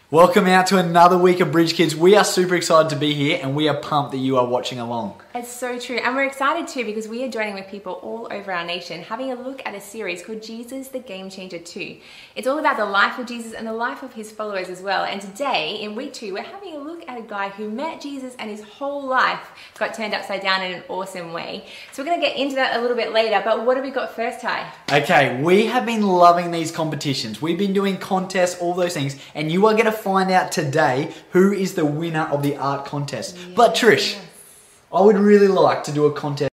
Welcome out to another week of Bridge Kids. We are super excited to be here and we are pumped that you are watching along. It's so true, and we're excited too because we are joining with people all over our nation having a look at a series called Jesus the Game Changer 2. It's all about the life of Jesus and the life of his followers as well, and today in week 2 we're having a look at a guy who met Jesus and his whole life got turned upside down in an awesome way. So we're going to get into that a little bit later, but what have we got first, Ty? Okay, we have been loving these competitions. We've been doing contests, all those things, and you are going to find out today who is the winner of the art contest. Yes. But Trish, I would really like to do a contest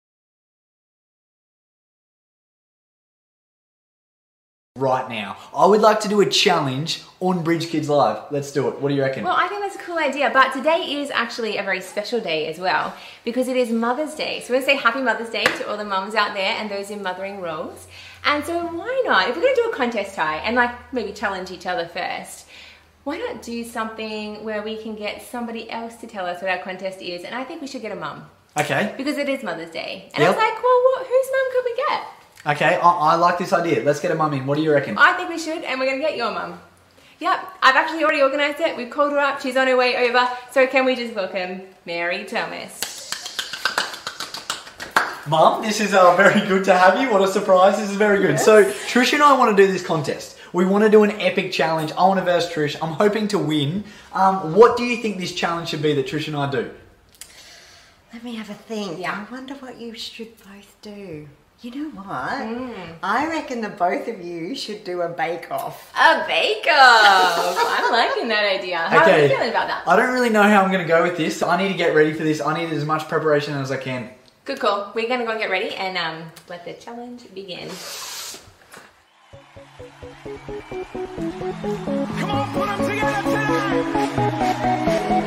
right now. I would like to do a challenge on Bridge Kids Live. Let's do it. What do you reckon? Well, I think that's a cool idea, but today is actually a very special day as well because it is Mother's Day. So we're going to say Happy Mother's Day to all the mums out there and those in mothering roles. And so why not, if we're going to do a contest, Ty, and like maybe challenge each other first, why not do something where we can get somebody else to tell us what our contest is? And I think we should get a mum. Okay. Because it is Mother's Day. And I was like, well, whose mum could we get? Okay, I like this idea. Let's get a mum in. What do you reckon? I think we should, and we're going to get your mum. Yep, I've actually already organised it. We've called her up. She's on her way over. So can we just welcome Mary Thomas? Mum, this is very good to have you. What a surprise. This is very good. Yes. So Trish and I want to do this contest. We want to do an epic challenge. I want to verse Trish. I'm hoping to win. What do you think this challenge should be that Trish and I do? Let me have a think. Yeah. I wonder what you should both do. You know what? I reckon the both of you should do a bake-off. A bake-off! I'm liking that idea. How are you feeling about that? I don't really know how I'm going to go with this. I need to get ready for this. I need as much preparation as I can. Good call. We're going to go and get ready and let the challenge begin. Come on, put them together tonight!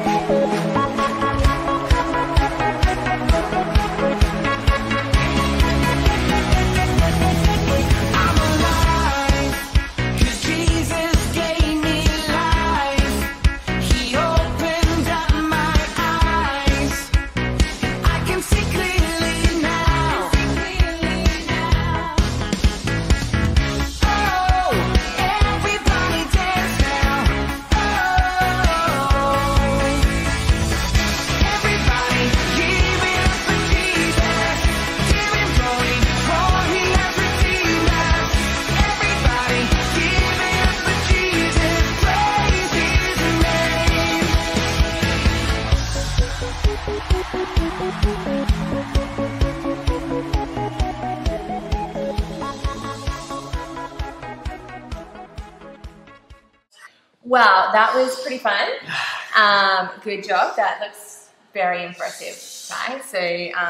Wow, that was pretty fun. Good job. That looks very impressive, Ty. So,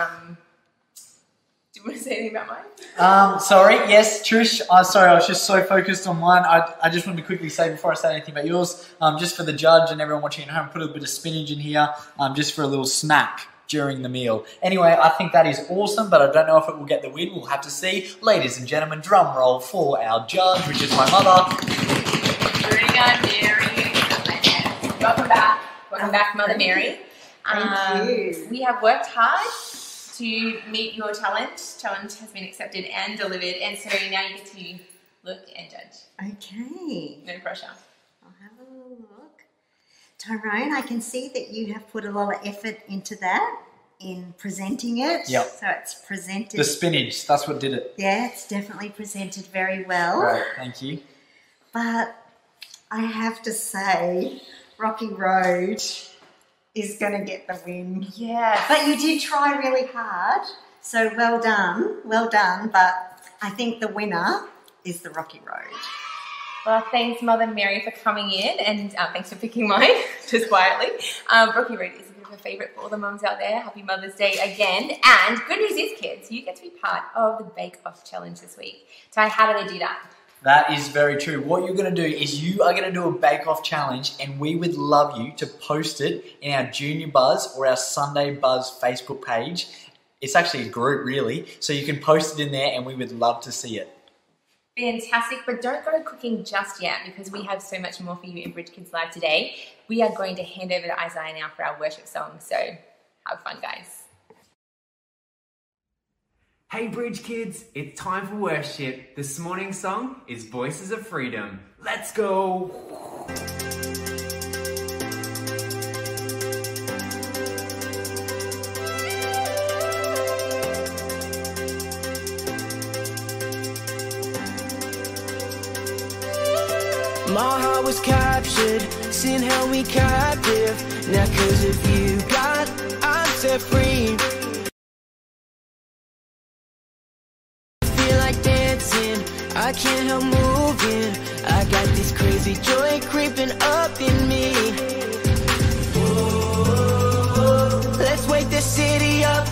do you want to say anything about mine? Sorry. Yes, Trish. Sorry, I was just so focused on mine. I just wanted to quickly say before I say anything about yours, just for the judge and everyone watching at home, put a bit of spinach in here, just for a little snack during the meal. Anyway, I think that is awesome, but I don't know if it will get the win. We'll have to see. Ladies and gentlemen, drum roll for our judge, which is my mother. Mary. Welcome back. Welcome back, Mother Mary. Thank you. We have worked hard to meet your challenge. Challenge has been accepted and delivered, and so now you get to look and judge. Okay. No pressure. I'll have a little look. Tyrone, I can see that you have put a lot of effort into that in presenting it. Yep. So it's presented. The spinach, that's what did it. Yeah, it's definitely presented very well. Right, thank you. But I have to say, Rocky Road is going to get the win. Yeah. But you did try really hard, so well done, but I think the winner is the Rocky Road. Well, thanks, Mother Mary, for coming in, and thanks for picking mine, just quietly. Rocky Road is a bit of a favourite for all the mums out there. Happy Mother's Day again. And good news is, kids, you get to be part of the Bake Off Challenge this week. Ty, how do they do that? That is very true. What you're going to do is you are going to do a bake-off challenge, and we would love you to post it in our Junior Buzz or our Sunday Buzz Facebook page. It's actually a group, really, so you can post it in there, and we would love to see it. Fantastic, but don't go cooking just yet because we have so much more for you in Bridge Kids Live today. We are going to hand over to Isaiah now for our worship song, so have fun, guys. Hey Bridge Kids, it's time for worship. This morning's song is Voices of Freedom. Let's go! My heart was captured, sin held me captive. Now 'cause of you, God, I'm set free. Feel like dancing, I can't help moving. I got this crazy joy creeping up in me. Whoa, let's wake the city up.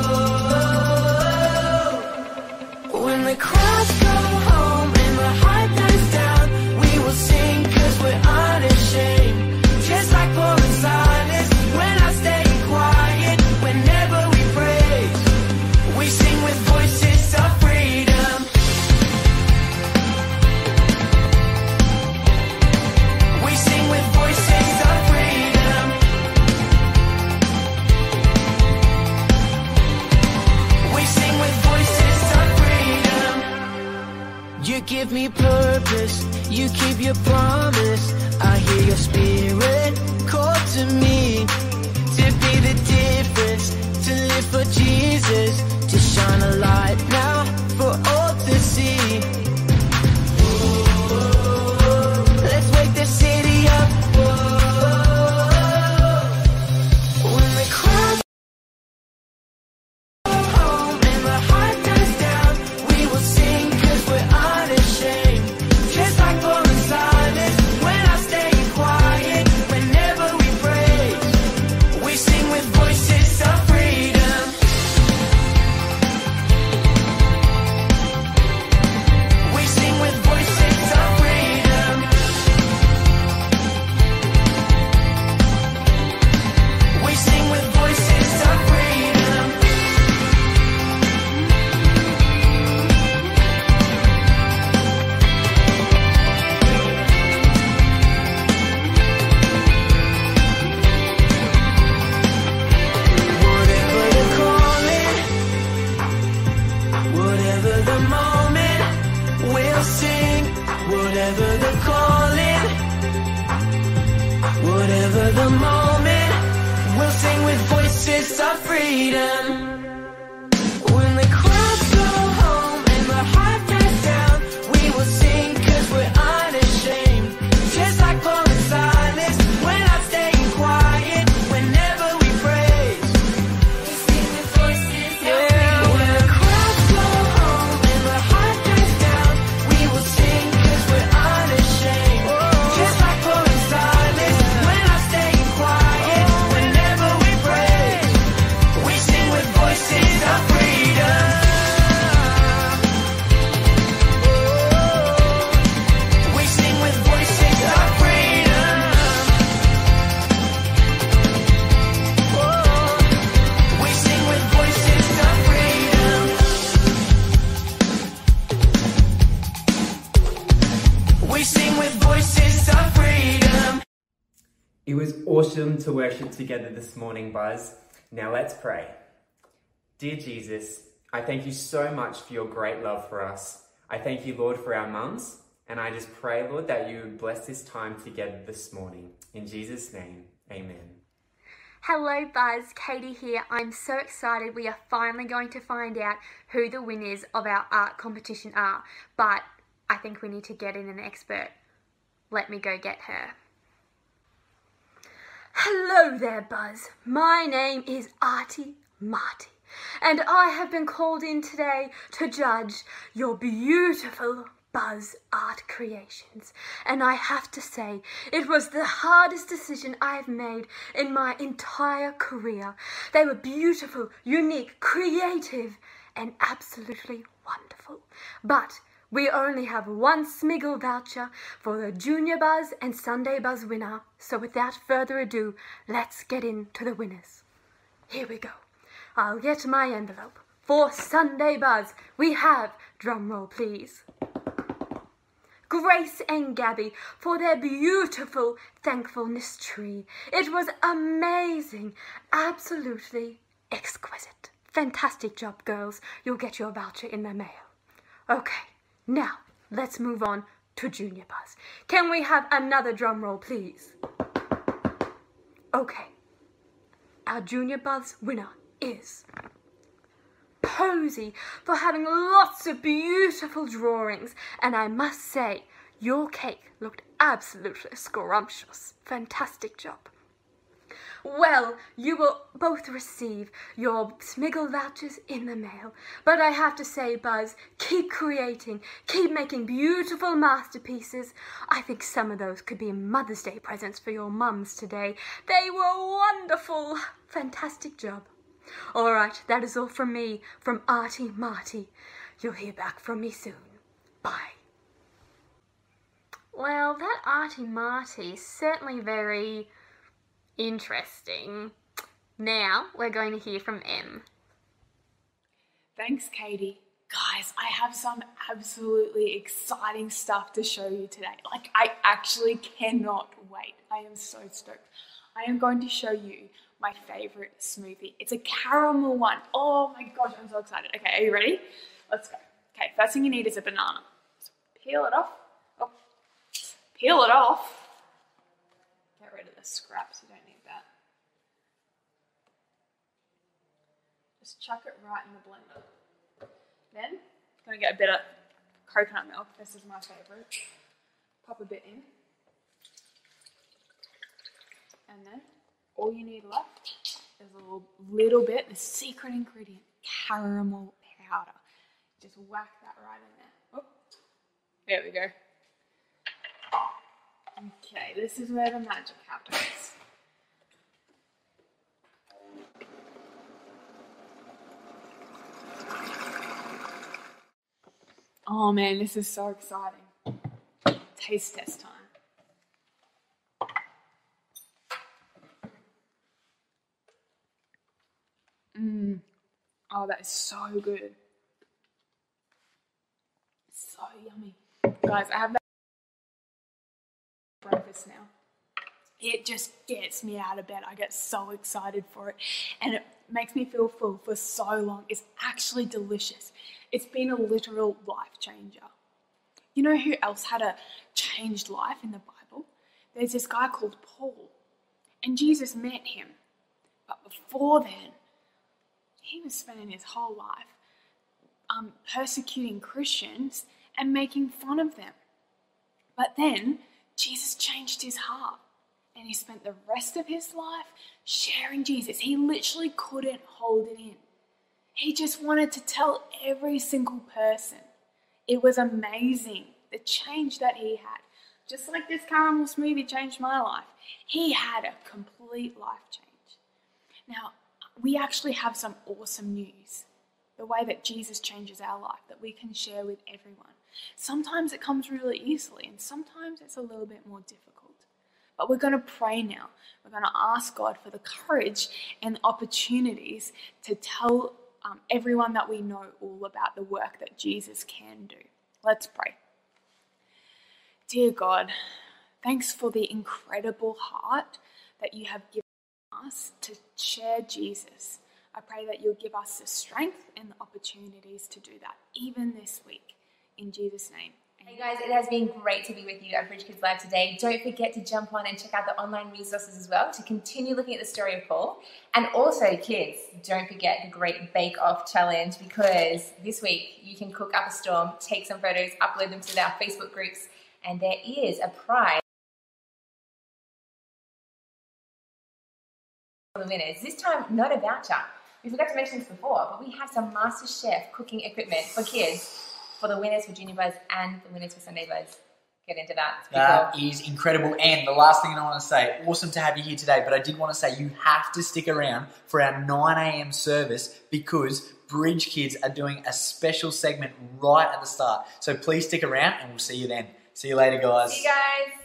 Whoa. When the crowds go home and the hype dies down, we will sing 'cause we're unashamed. Just like Paul and Silas, when I stay quiet, whenever we praise, we sing with voices of freedom. We sing with voices of freedom. We sing with voices of freedom. You give me purpose, you keep your promise. I hear your spirit call to me to be the difference, to live for Jesus, to shine a light now for all to see. Let's wake the city up. When the crowd go home and the hype dies down, we will sing 'cause we're unashamed. Just like Paul and Silas, when I stay quiet, whenever we praise, we sing with voices of freedom. We sing with voices of freedom. We sing with voices of freedom. Whatever the calling, whatever the moment, we'll sing. Whatever the calling, whatever the moment, we'll sing with voices of freedom. When the crowds go home and the hype dies down, we will sing 'cause we're unashamed. Just like Paul and Silas, when I stay quiet, whenever we praise, we sing with voices of freedom. When the crowds go home and the hype dies down, we will sing 'cause we're unashamed. Just like Paul and Silas, when I stay quiet, whenever we praise, we sing with voices of freedom. We sing with voices of freedom. We sing with voices of freedom. We sing with voices of freedom. It was awesome to worship together this morning, Buzz. Now let's pray. Dear Jesus, I thank you so much for your great love for us. I thank you, Lord, for our mums, and I just pray, Lord, that you would bless this time together this morning. In Jesus' name, amen. Hello Buzz, Katie here. I'm so excited. We are finally going to find out who the winners of our art competition are. But I think we need to get in an expert. Let me go get her. Hello there Buzz. My name is Artie Marty. And I have been called in today to judge your beautiful Buzz art creations. And I have to say, it was the hardest decision I've made in my entire career. They were beautiful, unique, creative, and absolutely wonderful. But we only have one Smiggle voucher for the Junior Buzz and Sunday Buzz winner. So without further ado, let's get into the winners. Here we go. I'll get my envelope. For Sunday Buzz, we have, drumroll please, Grace and Gabby for their beautiful thankfulness tree. It was amazing, absolutely exquisite. Fantastic job, girls. You'll get your voucher in the mail. Okay, now let's move on to Junior Buzz. Can we have another drum roll, please? Okay, our Junior Buzz winner is Posy for having lots of beautiful drawings, and I must say your cake looked absolutely scrumptious. Fantastic job. Well, you will both receive your Smiggle vouchers in the mail. But I have to say, Buzz, keep creating, keep making beautiful masterpieces. I think some of those could be Mother's Day presents for your mums today. They were wonderful. Fantastic job. All right, that is all from me, from Artie Marty. You'll hear back from me soon. Bye. Well, that Artie Marty is certainly very interesting. Now we're going to hear from Em. Thanks, Katie. Guys, I have some absolutely exciting stuff to show you today. Like, I actually cannot wait. I am so stoked. I am going to show you my favorite smoothie. It's a caramel one. Oh my gosh, I'm so excited. Okay, are you ready? Let's go. Okay, first thing you need is a banana. So peel it off. Oh, peel it off. Get rid of the scraps, you don't need that. Just chuck it right in the blender. Then, gonna get a bit of coconut milk. This is my favorite. Pop a bit in. And then, all you need left is a little bit, the secret ingredient, caramel powder. Just whack that right in there. Oh, there we go. Okay, this is where the magic happens. Oh man, this is so exciting. Taste test time. Oh, that is so good. So yummy. Guys, I have that breakfast now. It just gets me out of bed. I get so excited for it. And it makes me feel full for so long. It's actually delicious. It's been a literal life changer. You know who else had a changed life in the Bible? There's this guy called Paul. And Jesus met him. But before then, he was spending his whole life persecuting Christians and making fun of them. But then Jesus changed his heart and he spent the rest of his life sharing Jesus. He literally couldn't hold it in. He just wanted to tell every single person. It was amazing, the change that he had. Just like this caramel smoothie changed my life. He had a complete life change. Now, we actually have some awesome news. The way that Jesus changes our life that we can share with everyone. Sometimes it comes really easily and sometimes it's a little bit more difficult. But we're going to pray now. We're going to ask God for the courage and the opportunities to tell everyone that we know all about the work that Jesus can do. Let's pray. Dear God, thanks for the incredible heart that you have given us to share Jesus. I pray that you'll give us the strength and the opportunities to do that, even this week. In Jesus' name. Hey guys, it has been great to be with you at Bridge Kids Live today. Don't forget to jump on and check out the online resources as well to continue looking at the story of Paul. And also, kids, don't forget the Great Bake Off Challenge, because this week you can cook up a storm, take some photos, upload them to our Facebook groups, and there is a prize for the winners. This time, not a voucher. We forgot to mention this before, but we have some MasterChef cooking equipment for kids for the winners for Junior Buzz and the winners for Sunday Buzz. Get into that. That is incredible. And the last thing I want to say, awesome to have you here today, but I did want to say you have to stick around for our 9 a.m. service because Bridge Kids are doing a special segment right at the start. So please stick around and we'll see you then. See you later, guys. See you guys.